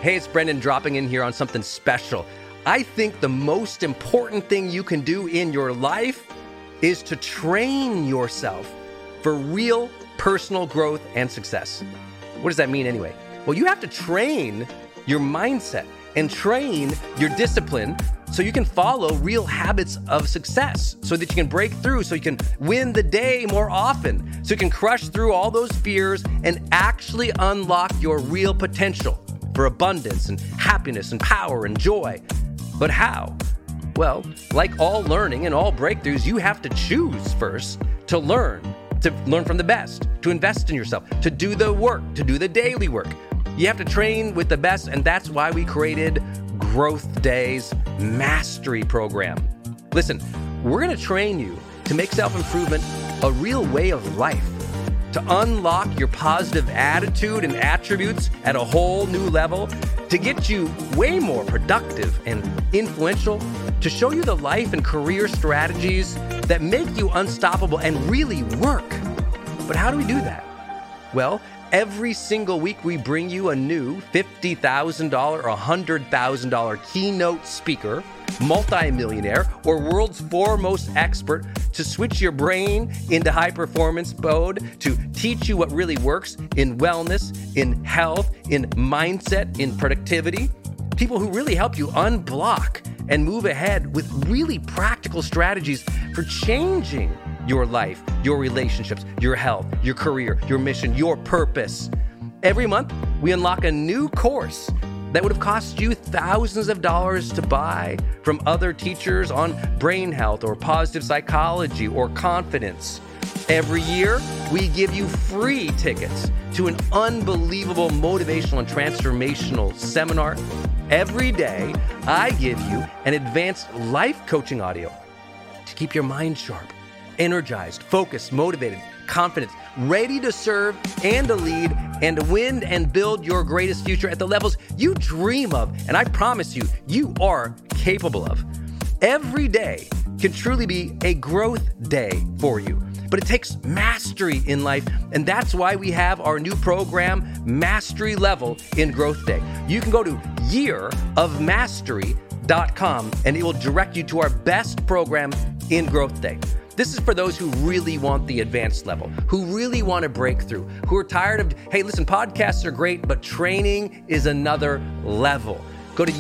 Hey, it's Brendan dropping in here on something special. I think the most important thing you can do in your life is to train yourself for real personal growth and success. What does that mean anyway? Well, you have to train your mindset and train your discipline so you can follow real habits of success, so that you can break through, so you can win the day more often, so you can crush through all those fears and actually unlock your real potential for abundance and happiness and power and joy. But how? Well, like all learning and all breakthroughs, you have to choose first to learn from the best, to invest in yourself, to do the work, to do the daily work. You have to train with the best, and that's why we created Growth Day's Mastery Program. Listen, we're going to train you to make self-improvement a real way of life, to unlock your positive attitude and attributes at a whole new level, to get you way more productive and influential, to show you the life and career strategies that make you unstoppable and really work. But how do we do that? Well, every single week we bring you a new $50,000 or $100,000 keynote speaker, multimillionaire, or world's foremost expert to switch your brain into high performance mode, to teach you what really works in wellness, in health, in mindset, in productivity. People who really help you unblock and move ahead with really practical strategies for changing your life, your relationships, your health, your career, your mission, your purpose. Every month, we unlock a new course that would have cost you thousands of dollars to buy from other teachers on brain health or positive psychology or confidence. Every year, we give you free tickets to an unbelievable motivational and transformational seminar. Every day, I give you an advanced life coaching audio to keep your mind sharp, energized, focused, motivated, confident, ready to serve and to lead and to win and build your greatest future at the levels you dream of. And I promise you, you are capable of. Every day can truly be a growth day for you. But it takes mastery in life, and that's why we have our new program, Mastery Level in Growth Day. You can go to yearofmastery.com, and it will direct you to our best program in Growth Day. This is for those who really want the advanced level, who really want to break through, who are tired of, hey, listen, podcasts are great, but training is another level. Go to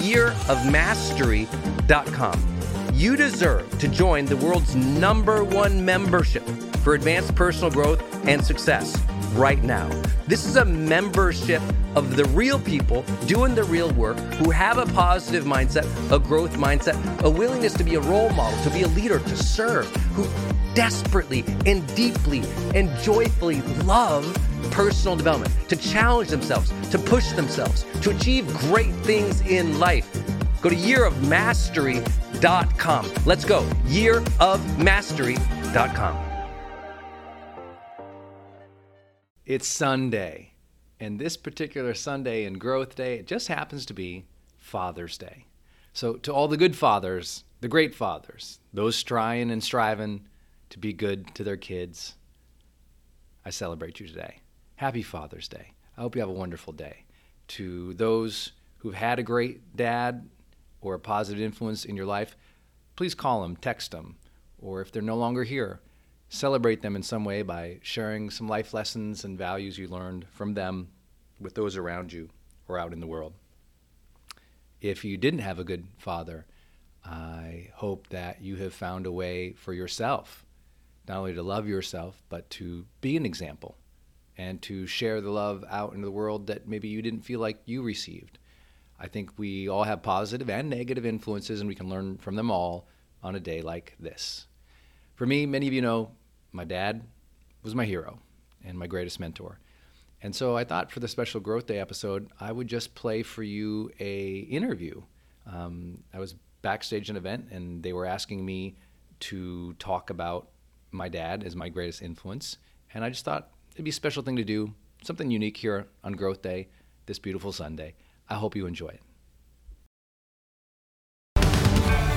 yearofmastery.com. You deserve to join the world's #1 membership for advanced personal growth and success right now. This is a membership of the real people doing the real work, who have a positive mindset, a growth mindset, a willingness to be a role model, to be a leader, to serve, who desperately and deeply and joyfully love personal development, to challenge themselves, to push themselves, to achieve great things in life. Go to yearofmastery.com. Let's go. yearofmastery.com. It's Sunday, and this particular Sunday in Growth Day, it just happens to be Father's Day. So to all the good fathers, the great fathers, those trying and striving to be good to their kids, I celebrate you today. Happy Father's Day. I hope you have a wonderful day. To those who've had a great dad or a positive influence in your life, please call them, text them, or if they're no longer here, celebrate them in some way by sharing some life lessons and values you learned from them with those around you or out in the world. If you didn't have a good father, I hope that you have found a way for yourself, not only to love yourself, but to be an example and to share the love out into the world that maybe you didn't feel like you received. I think we all have positive and negative influences, and we can learn from them all on a day like this. For me, many of you know, my dad was my hero and my greatest mentor. And so I thought for the special Growth Day episode, I would just play for you a interview. I was backstage at an event, and they were asking me to talk about my dad as my greatest influence. And I just thought it'd be a special thing to do, something unique here on Growth Day, this beautiful Sunday. I hope you enjoy it.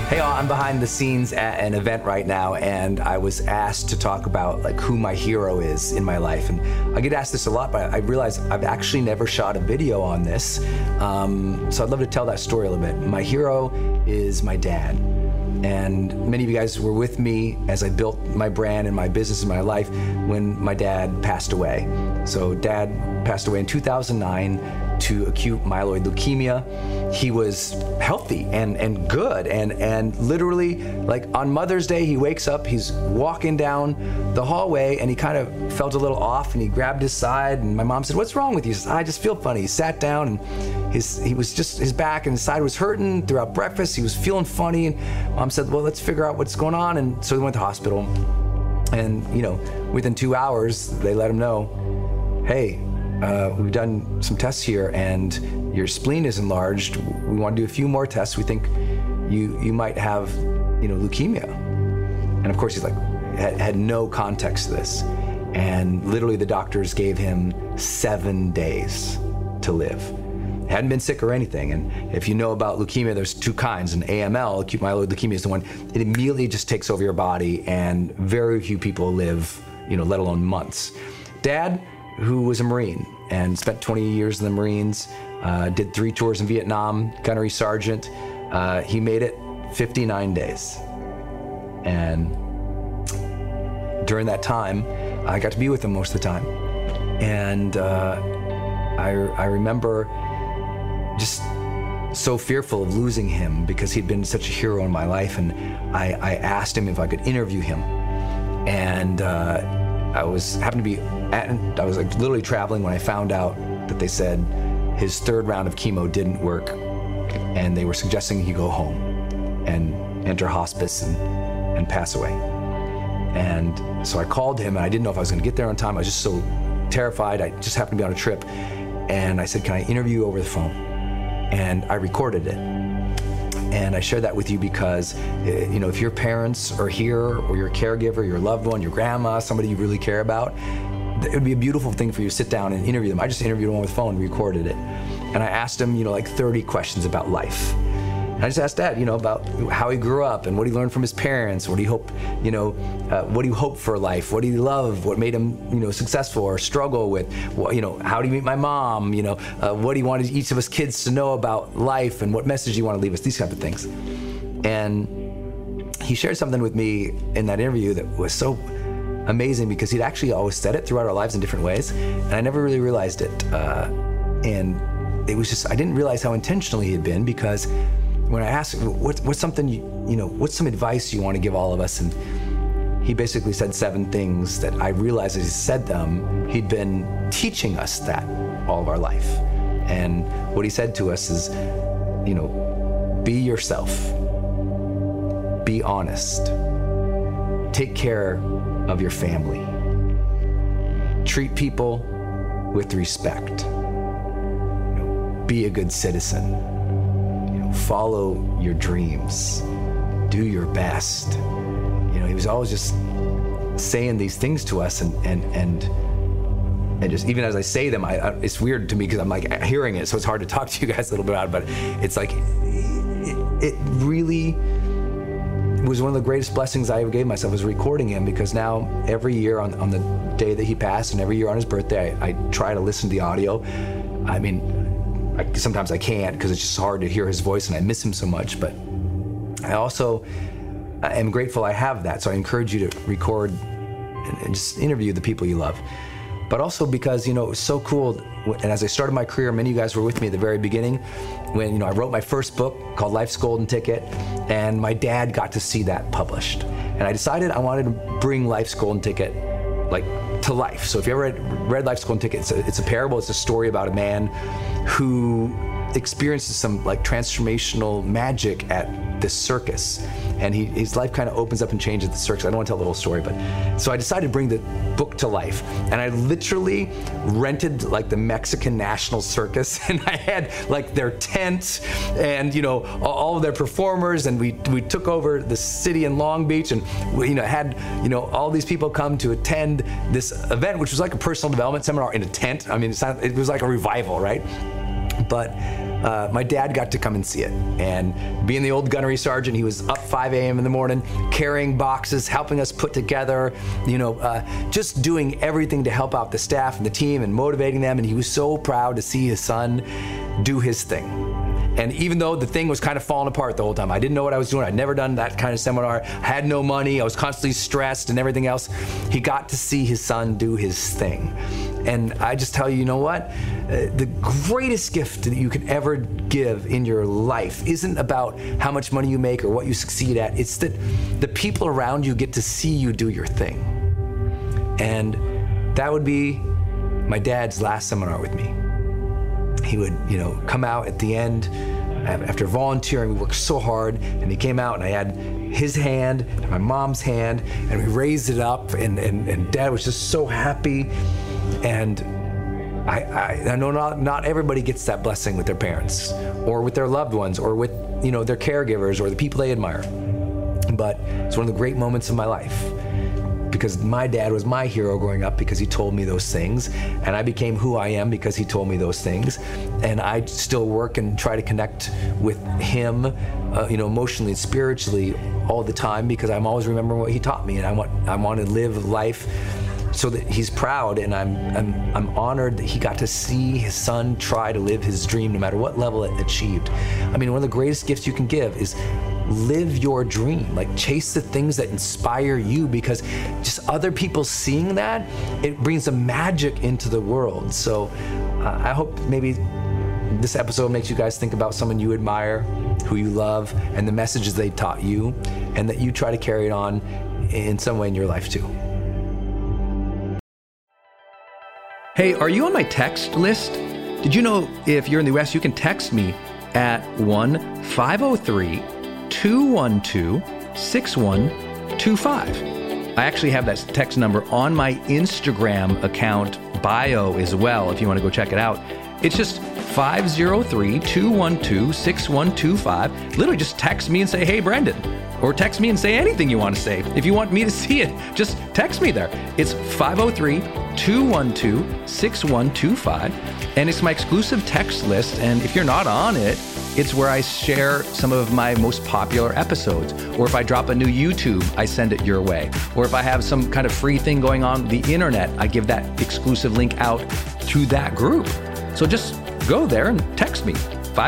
Hey, I'm behind the scenes at an event right now, and I was asked to talk about like who my hero is in my life. And I get asked this a lot, but I realize I've actually never shot a video on this. So I'd love to tell that story a little bit. My hero is my dad. And many of you guys were with me as I built my brand and my business and my life when my dad passed away. So Dad passed away in 2009 to acute myeloid leukemia. He was healthy and good, and literally, like on Mother's Day, he wakes up, he's walking down the hallway, and he kind of felt a little off, and he grabbed his side, and my mom said, "What's wrong with you?" He said, "I just feel funny." He sat down, and his back and his side was hurting throughout breakfast. He was feeling funny, and Mom said, "Well, let's figure out what's going on." And so we went to the hospital, and within 2 hours, they let him know, "Hey, we've done some tests here, and your spleen is enlarged. We want to do a few more tests. We think you might have, leukemia." And of course, he's like, had no context to this. And literally, the doctors gave him 7 days to live. Hadn't been sick or anything. And if you know about leukemia, there's two kinds. And AML, acute myeloid leukemia, is the one it immediately just takes over your body, and very few people live, let alone months. Dad, who was a Marine and spent 20 years in the Marines, did 3 tours in Vietnam, gunnery sergeant. He made it 59 days. And during that time, I got to be with him most of the time. And I remember just so fearful of losing him because he'd been such a hero in my life. And I asked him if I could interview him. And I was like literally traveling when I found out that they said his 3rd round of chemo didn't work, and they were suggesting he go home and enter hospice and pass away. And so I called him, and I didn't know if I was going to get there on time. I was just so terrified. I just happened to be on a trip, and I said, "Can I interview you over the phone?" And I recorded it. And I share that with you because, if your parents are here, or your caregiver, your loved one, your grandma, somebody you really care about, it would be a beautiful thing for you to sit down and interview them. I just interviewed him on the phone, recorded it. And I asked him, like 30 questions about life. And I just asked Dad, about how he grew up and what he learned from his parents, what he hoped, what he hoped for life, what he loved, what made him, successful or struggle with, how did he meet my mom, what he wanted each of us kids to know about life and what message he wanted to leave us, these kinds of things. And he shared something with me in that interview that was so amazing because he'd actually always said it throughout our lives in different ways, and I never really realized it. And it was just, I didn't realize how intentional he had been, because when I asked, what's something, what's some advice you want to give all of us? And he basically said 7 things that I realized as he said them, he'd been teaching us that all of our life. And what he said to us is, be yourself, be honest, take care of your family, treat people with respect, be a good citizen, follow your dreams, do your best. He was always just saying these things to us, and just even as I say them, it's weird to me because I'm like hearing it, so it's hard to talk to you guys a little bit about it, but it's like it really was one of the greatest blessings I ever gave myself, was recording him, because now every year on the day that he passed and every year on his birthday, I try to listen to the audio. I mean, sometimes I can't because it's just hard to hear his voice and I miss him so much, but I also am grateful I have that. So I encourage you to record and just interview the people you love. But also because, it was so cool, and as I started my career, many of you guys were with me at the very beginning, when, I wrote my first book called Life's Golden Ticket, and my dad got to see that published. And I decided I wanted to bring Life's Golden Ticket, to life. So if you ever read Life's Golden Ticket, it's a parable. It's a story about a man who experiences some transformational magic at this circus, and his life kind of opens up and changes at the circus. I don't want to tell the whole story, but so I decided to bring the book to life, and I literally rented the Mexican National Circus, and I had their tent and all of their performers, and we took over the city in Long Beach, and we had all these people come to attend this event, which was like a personal development seminar in a tent. I mean, it was like a revival, right? But my dad got to come and see it. And being the old gunnery sergeant, he was up 5 a.m. in the morning, carrying boxes, helping us put together, just doing everything to help out the staff and the team and motivating them. And he was so proud to see his son do his thing. And even though the thing was kind of falling apart the whole time, I didn't know what I was doing. I'd never done that kind of seminar, had no money, I was constantly stressed and everything else. He got to see his son do his thing. And I just tell you, you know what? The greatest gift that you can ever give in your life isn't about how much money you make or what you succeed at. It's that the people around you get to see you do your thing. And that would be my dad's last seminar with me. He would, come out at the end after volunteering. We worked so hard, and he came out, and I had his hand and my mom's hand, and we raised it up, and Dad was just so happy. And I know not everybody gets that blessing with their parents, or with their loved ones, or with their caregivers, or the people they admire. But it's one of the great moments of my life. Because my dad was my hero growing up because he told me those things, and I became who I am because he told me those things, and I still work and try to connect with him, emotionally and spiritually all the time because I'm always remembering what he taught me, and I want to live life so that he's proud, and I'm honored that he got to see his son try to live his dream no matter what level it achieved. I mean, one of the greatest gifts you can give is live your dream, like chase the things that inspire you, because just other people seeing that, it brings a magic into the world. So I hope maybe this episode makes you guys think about someone you admire, who you love, and the messages they taught you, and that you try to carry it on in some way in your life too. Hey, are you on my text list? Did you know if you're in the US, you can text me at 1-503-212-6125. I actually have that text number on my Instagram account bio as well, if you want to go check it out. It's just 503-212-6125. Literally just text me and say, hey, Brendan. Or text me and say anything you want to say. If you want me to see it, just text me there. It's 503-212-6125. And it's my exclusive text list. And if you're not on it, it's where I share some of my most popular episodes. Or if I drop a new YouTube, I send it your way. Or if I have some kind of free thing going on the internet, I give that exclusive link out to that group. So just go there and text me.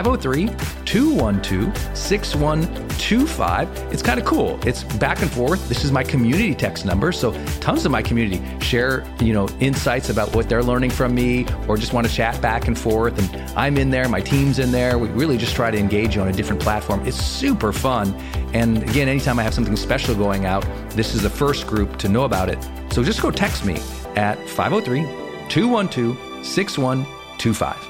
503-212-6125. It's kind of cool. It's back and forth. This is my community text number. So tons of my community share, insights about what they're learning from me, or just want to chat back and forth. And I'm in there, my team's in there. We really just try to engage you on a different platform. It's super fun. And again, anytime I have something special going out, this is the first group to know about it. So just go text me at 503-212-6125.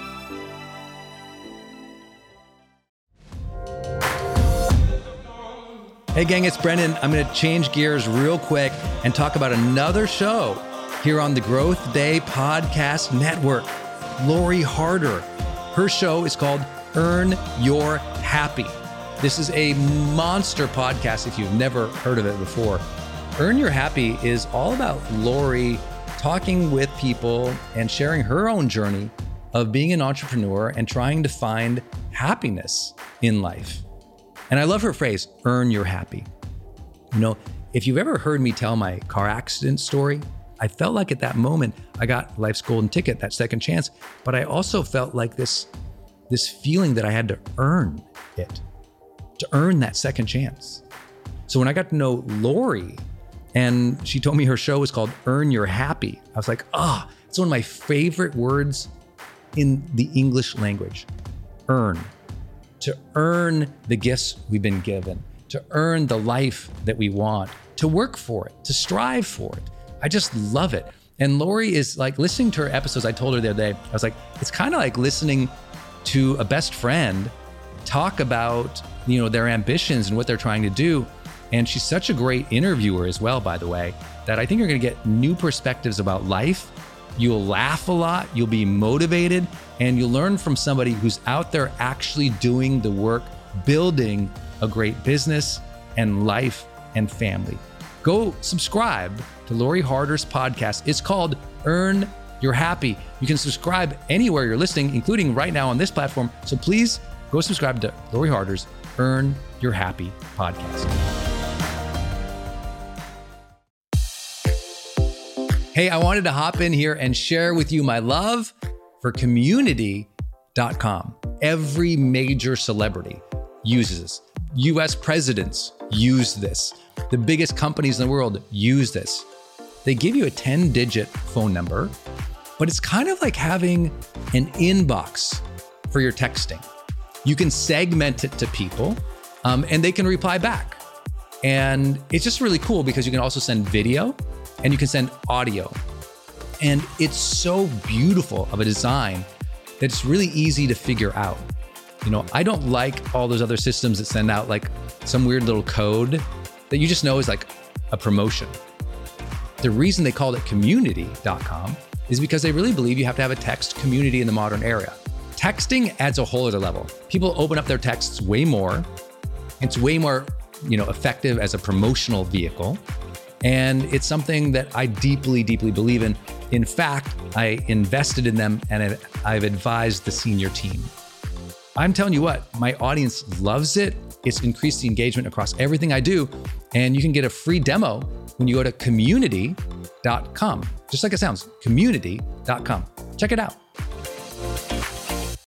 Hey gang, it's Brendan. I'm going to change gears real quick and talk about another show here on the Growth Day Podcast Network. Lori Harder. Her show is called Earn Your Happy. This is a monster podcast if you've never heard of it before. Earn Your Happy is all about Lori talking with people and sharing her own journey of being an entrepreneur and trying to find happiness in life. And I love her phrase, earn your happy. If you've ever heard me tell my car accident story, I felt like at that moment, I got life's golden ticket, that second chance, but I also felt like this feeling that I had to earn it, to earn that second chance. So when I got to know Lori, and she told me her show was called Earn Your Happy, I was like, it's one of my favorite words in the English language, earn. To earn the gifts we've been given, to earn the life that we want, to work for it, to strive for it. I just love it. And Lori is like, listening to her episodes, I told her the other day, I was like, it's kind of like listening to a best friend talk about, their ambitions and what they're trying to do. And she's such a great interviewer as well, by the way, that I think you're going to get new perspectives about life. You'll laugh a lot, you'll be motivated, and you'll learn from somebody who's out there actually doing the work, building a great business and life and family. Go subscribe to Lori Harder's podcast. It's called Earn you're happy. You can subscribe anywhere you're listening, including right now on this platform. So please go subscribe to Lori Harder's Earn Your Happy podcast. Hey, I wanted to hop in here and share with you my love for Community.com. Every major celebrity uses this. US presidents use this. The biggest companies in the world use this. They give you a 10-digit phone number, but it's kind of like having an inbox for your texting. You can segment it to people, and they can reply back. And it's just really cool because you can also send video and you can send audio. And it's so beautiful of a design that it's really easy to figure out. You know, I don't like all those other systems that send out like some weird little code that you just know is like a promotion. The reason they called it Community.com is because they really believe you have to have a text community in the modern era. Texting adds a whole other level. People open up their texts way more. It's way more, effective as a promotional vehicle. And it's something that I deeply, deeply believe in. In fact, I invested in them and I've advised the senior team. I'm telling you what, my audience loves it. It's increased the engagement across everything I do. And you can get a free demo when you go to community.com. Just like it sounds, community.com. Check it out.